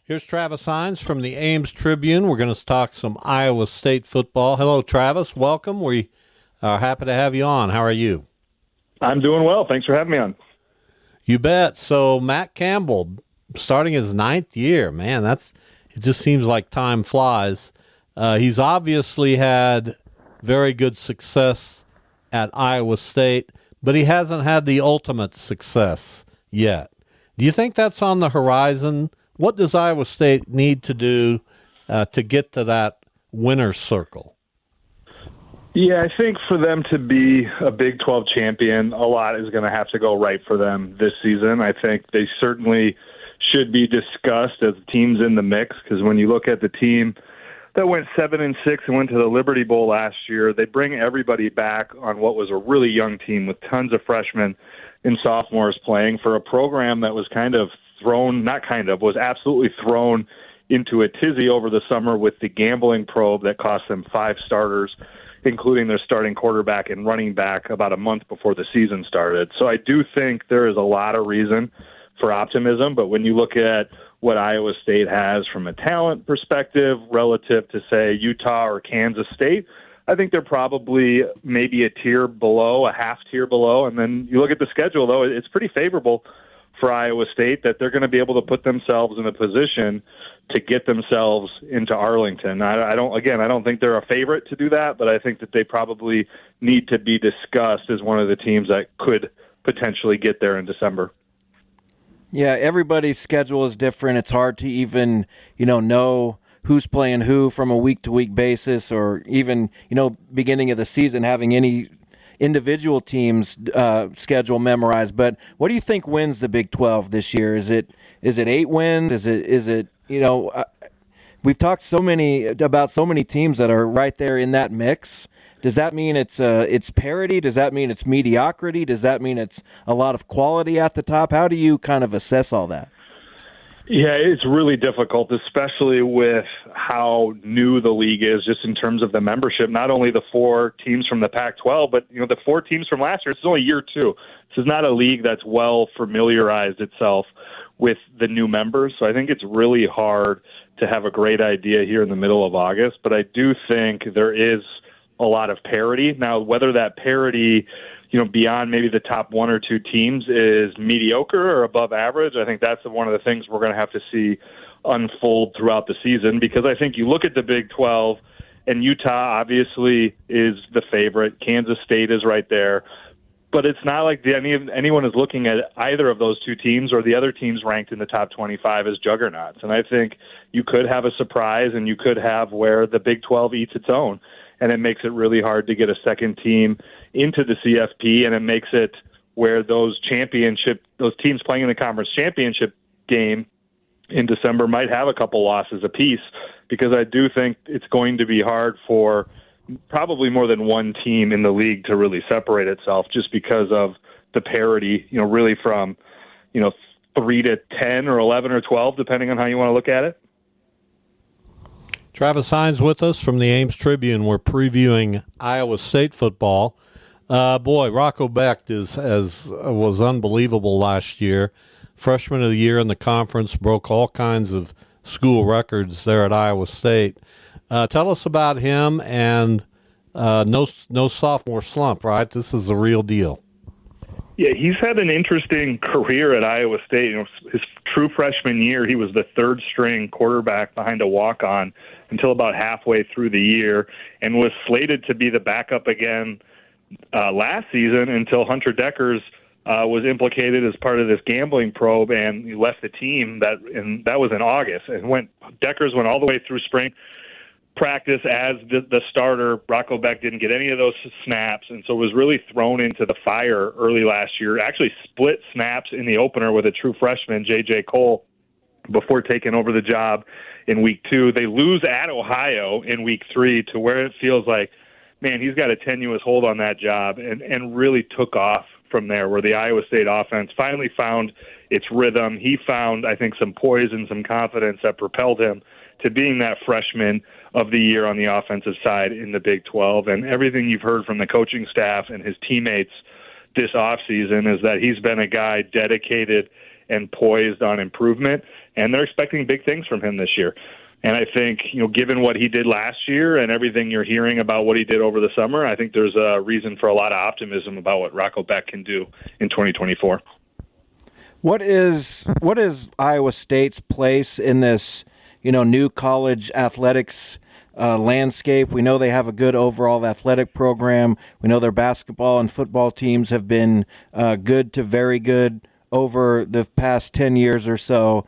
Here's Travis Hines from the Ames Tribune. We're going to talk some Iowa State football. Hello, Travis. Welcome. We are happy to have you on. How are you? I'm doing well. Thanks for having me on. You bet. So Matt Campbell, starting his 9th year, man, it just seems like time flies. He's obviously had very good success at Iowa State, but he hasn't had the ultimate success yet. Do you think that's on the horizon? What does Iowa State need to do to get to that winner's circle? Yeah, I think for them to be a Big 12 champion, a lot is going to have to go right for them this season. I think they certainly should be discussed as teams in the mix, because when you look at the team that went 7-6 and went to the Liberty Bowl last year, they bring everybody back on what was a really young team with tons of freshmen and sophomores playing for a program that was was absolutely thrown into a tizzy over the summer with the gambling probe that cost them 5 starters, including their starting quarterback and running back, about a month before the season started. So I do think there is a lot of reason for optimism, but when you look at what Iowa State has from a talent perspective relative to, say, Utah or Kansas State, I think they're probably maybe a tier below, a half tier below. And then you look at the schedule, though, it's pretty favorable for Iowa State that they're going to be able to put themselves in a position to get themselves into Arlington. I don't think they're a favorite to do that, but I think that they probably need to be discussed as one of the teams that could potentially get there in December. Yeah, everybody's schedule is different. It's hard to even, know who's playing who from a week-to-week basis, or even, beginning of the season having any individual teams' schedule memorized. But what do you think wins the Big 12 this year? Is it 8 wins? Is it we've talked about so many teams that are right there in that mix. Does that mean it's parity? Does that mean it's mediocrity? Does that mean it's a lot of quality at the top? How do you kind of assess all that? Yeah, it's really difficult, especially with how new the league is, just in terms of the membership. Not only the 4 teams from the Pac-12, but the 4 teams from last year. It's only year 2. This is not a league that's well familiarized itself with the new members. So I think it's really hard to have a great idea here in the middle of August. But I do think there is a lot of parity. Now, whether that parity, beyond maybe the top 1 or 2 teams is mediocre or above average, I think that's one of the things we're going to have to see unfold throughout the season, because I think you look at the Big 12, and Utah obviously is the favorite. Kansas State is right there. But it's not like anyone is looking at either of those 2 teams or the other teams ranked in the top 25 as juggernauts. And I think you could have a surprise, and you could have where the Big 12 eats its own, and it makes it really hard to get a second team into the CFP, and it makes it where those teams playing in the conference championship game in December might have a couple losses apiece, because I do think it's going to be hard for probably more than one team in the league to really separate itself, just because of the parity, really from, 3 to 10 or 11 or 12, depending on how you want to look at it. Travis Hines with us from the Ames Tribune. We're previewing Iowa State football. Rocco Becht was unbelievable last year. Freshman of the year in the conference, broke all kinds of school records there at Iowa State. Tell us about him, and no sophomore slump, right? This is the real deal. Yeah, he's had an interesting career at Iowa State. His true freshman year, he was the 3rd-string quarterback behind a walk-on until about halfway through the year, and was slated to be the backup again last season until Hunter Dekkers was implicated as part of this gambling probe, and he left the team. That was in August. And Dekkers went all the way through spring practice as the starter. Rocco Becht didn't get any of those snaps, and so was really thrown into the fire early last year. Actually split snaps in the opener with a true freshman, J.J. Cole, before taking over the job in week 2. They lose at Ohio in week 3, to where it feels like, man, he's got a tenuous hold on that job, and really took off from there, where the Iowa State offense finally found its rhythm. He found, I think, some poise and some confidence that propelled him to being that freshman of the year on the offensive side in the Big 12. And everything you've heard from the coaching staff and his teammates this offseason is that he's been a guy dedicated and poised on improvement. and they're expecting big things from him this year. And I think, given what he did last year and everything you're hearing about what he did over the summer, I think there's a reason for a lot of optimism about what Rocco Becht can do in 2024. What is Iowa State's place in this, new college athletics landscape? We know they have a good overall athletic program. We know their basketball and football teams have been good to very good over the past 10 years or so.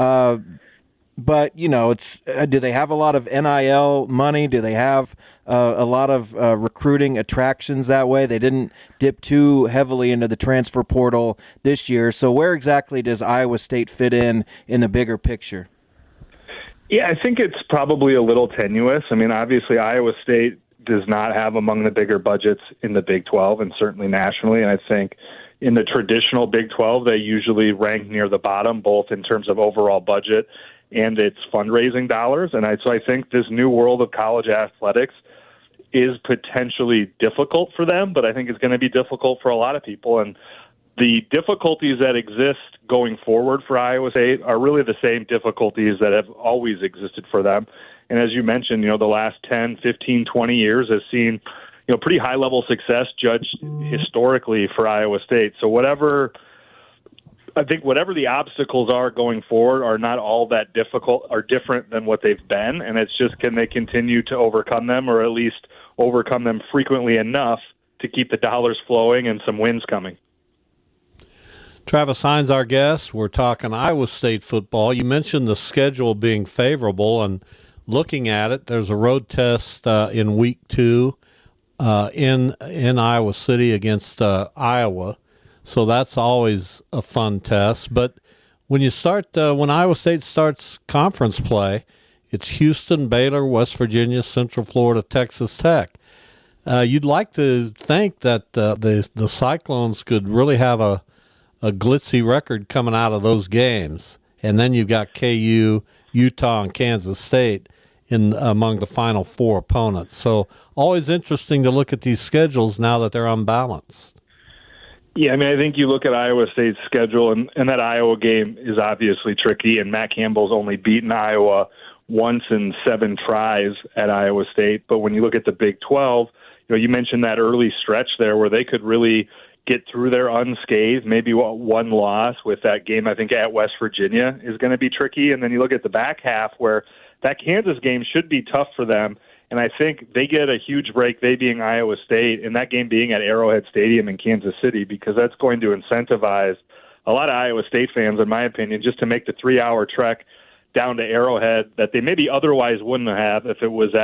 But, do they have a lot of NIL money? Do they have a lot of recruiting attractions that way? They didn't dip too heavily into the transfer portal this year. So where exactly does Iowa State fit in the bigger picture? Yeah, I think it's probably a little tenuous. I mean, obviously, Iowa State does not have among the bigger budgets in the Big 12 and certainly nationally. And I think in the traditional Big 12, they usually rank near the bottom, both in terms of overall budget and its fundraising dollars. And so I think this new world of college athletics is potentially difficult for them, but I think it's going to be difficult for a lot of people. And the difficulties that exist going forward for Iowa State are really the same difficulties that have always existed for them. And as you mentioned, the last 10, 15, 20 years has seen, pretty high-level success judged historically for Iowa State. So whatever the obstacles are going forward are not all that difficult or different than what they've been. And it's just, can they continue to overcome them, or at least overcome them frequently enough to keep the dollars flowing and some wins coming? Travis Hines, our guest. We're talking Iowa State football. You mentioned the schedule being favorable, and looking at it, there's a road test in week 2 in Iowa City against Iowa. So that's always a fun test. But when when Iowa State starts conference play, it's Houston, Baylor, West Virginia, Central Florida, Texas Tech. You'd like to think that the Cyclones could really have a glitzy record coming out of those games. And then you've got KU, Utah, and Kansas State among the final 4 opponents. So always interesting to look at these schedules now that they're unbalanced. Yeah, I mean, I think you look at Iowa State's schedule, and that Iowa game is obviously tricky, and Matt Campbell's only beaten Iowa once in 7 tries at Iowa State. But when you look at the Big 12, you mentioned that early stretch there where they could really get through there unscathed, maybe one loss with that game, I think, at West Virginia is going to be tricky. And then you look at the back half where that Kansas game should be tough for them. And I think they get a huge break, they being Iowa State, and that game being at Arrowhead Stadium in Kansas City, because that's going to incentivize a lot of Iowa State fans, in my opinion, just to make the 3-hour trek down to Arrowhead that they maybe otherwise wouldn't have if it was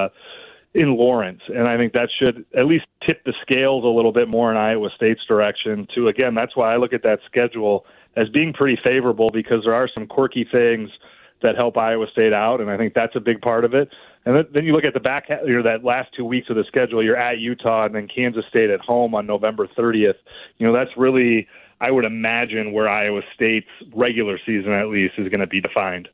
in Lawrence. And I think that should at least tip the scales a little bit more in Iowa State's direction too. Again, that's why I look at that schedule as being pretty favorable, because there are some quirky things that help Iowa State out, and I think that's a big part of it. And then you look at the back, that last 2 weeks of the schedule, you're at Utah and then Kansas State at home on November 30th. That's really, I would imagine, where Iowa State's regular season at least is going to be defined.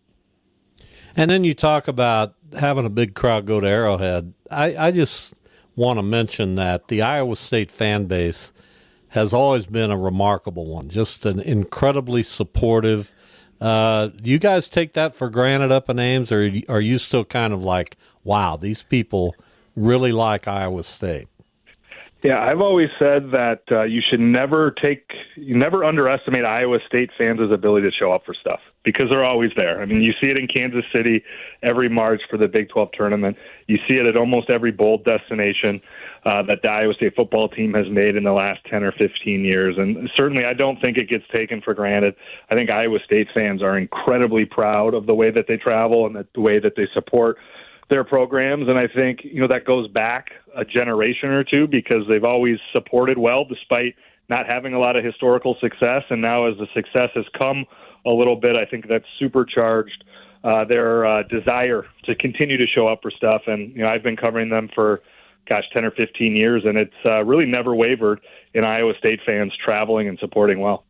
And then you talk about having a big crowd go to Arrowhead. I just want to mention that the Iowa State fan base has always been a remarkable one, just an incredibly supportive. Do you guys take that for granted up in Ames, or are you still kind of like, wow, these people really like Iowa State? Yeah, I've always said that you should never underestimate Iowa State fans' ability to show up for stuff, because they're always there. I mean, you see it in Kansas City every March for the Big 12 tournament. You see it at almost every bowl destination that the Iowa State football team has made in the last 10 or 15 years. And certainly I don't think it gets taken for granted. I think Iowa State fans are incredibly proud of the way that they travel and the way that they support their programs. And I think, that goes back a generation or two, because they've always supported well despite not having a lot of historical success. And now as the success has come a little bit, I think that's supercharged their desire to continue to show up for stuff. And, I've been covering them for 10 or 15 years, and it's really never wavered in Iowa State fans traveling and supporting well.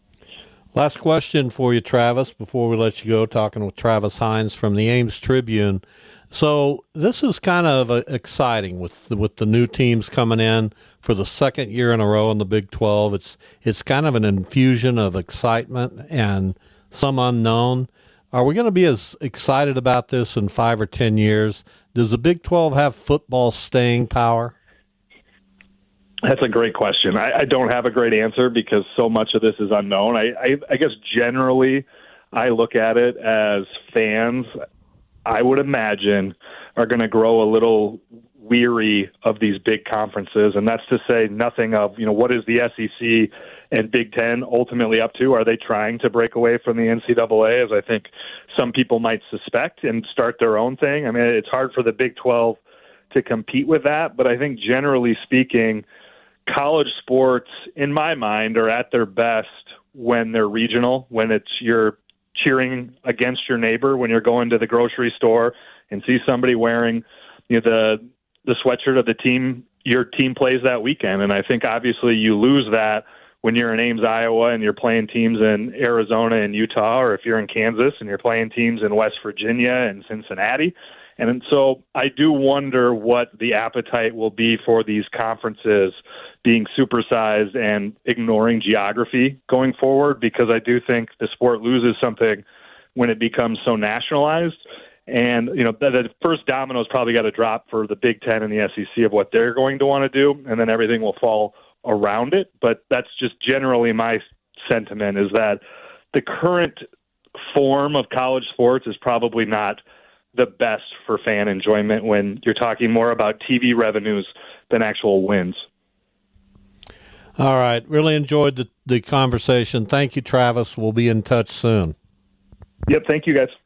Last question for you, Travis, before we let you go, talking with Travis Hines from the Ames Tribune. So this is kind of exciting with the new teams coming in for the second year in a row in the Big 12. It's kind of an infusion of excitement and some unknown. Are we going to be as excited about this in 5 or 10 years? Does the Big 12 have football staying power? That's a great question. I don't have a great answer because so much of this is unknown. I guess generally I look at it as fans, I would imagine, are going to grow a little weary of these big conferences. And that's to say nothing of, what is the SEC and Big Ten ultimately up to? Are they trying to break away from the NCAA, as I think some people might suspect, and start their own thing? I mean, it's hard for the Big 12 to compete with that. But I think generally speaking, college sports, in my mind, are at their best when they're regional, when you're cheering against your neighbor, when you're going to the grocery store and see somebody wearing the sweatshirt of the team your team plays that weekend. And I think obviously you lose that when you're in Ames, Iowa, and you're playing teams in Arizona and Utah, or if you're in Kansas and you're playing teams in West Virginia and Cincinnati. And so I do wonder what the appetite will be for these conferences being supersized and ignoring geography going forward, because I do think the sport loses something when it becomes so nationalized. And, the first domino's probably got to drop for the Big Ten and the SEC of what they're going to want to do, and then everything will fall around it. But that's just generally my sentiment, is that the current form of college sports is probably not the best for fan enjoyment when you're talking more about TV revenues than actual wins. All right. Really enjoyed the conversation. Thank you, Travis. We'll be in touch soon. Yep. Thank you, guys.